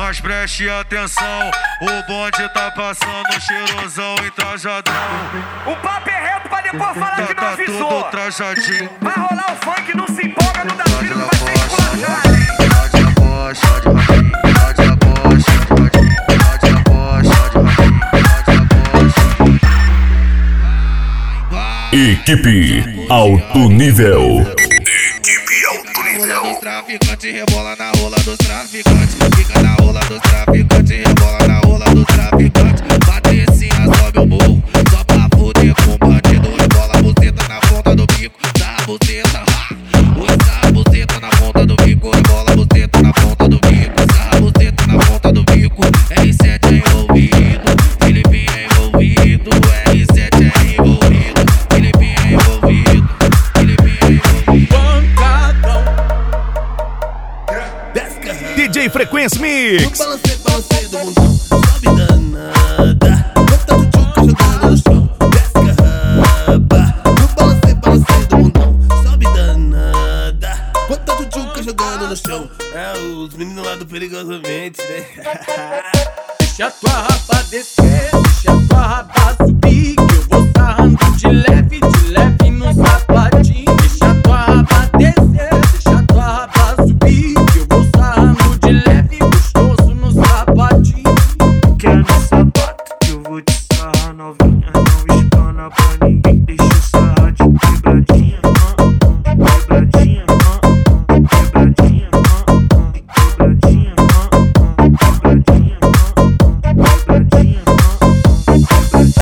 Mas preste atenção, o bonde tá passando cheirosão e trajadão. O papo é reto pra depois falar que não Tá avisou. tudo trajadinho. Vai rolar o funk, não se empolga, não dá tiro, não vai ser esculachado, hein? Equipe Alto Nível. Rola dos traficantes, rebola na rola dos traficantes. Fica na rola dos traficantes, rebola na rola dos traficantes. Patricinha sobe o morro, só pra fuder com bandido. Rebola a buceta na ponta do bico, dá a buceta, usa a buceta na ponta do bico. Rebola a buceta na ponta do bico, usa a buceta na ponta do bico. R7 é envolvido, Felipe é envolvido. R7 é envolvido, Felipe é envolvido, Felipe é envolvido. DJ Frequência Mix. Balancei, balancei do mundão, sobe danada. Bota do tchuca jogando no chão, desce carraba. Balancei, balancei do mundão, sobe danada. Bota do tchuca jogando no chão. É os meninos lá do Perigosamente, né? Deixa tua raba descer, deixa tua raba subir, que eu vou sarrando de leve de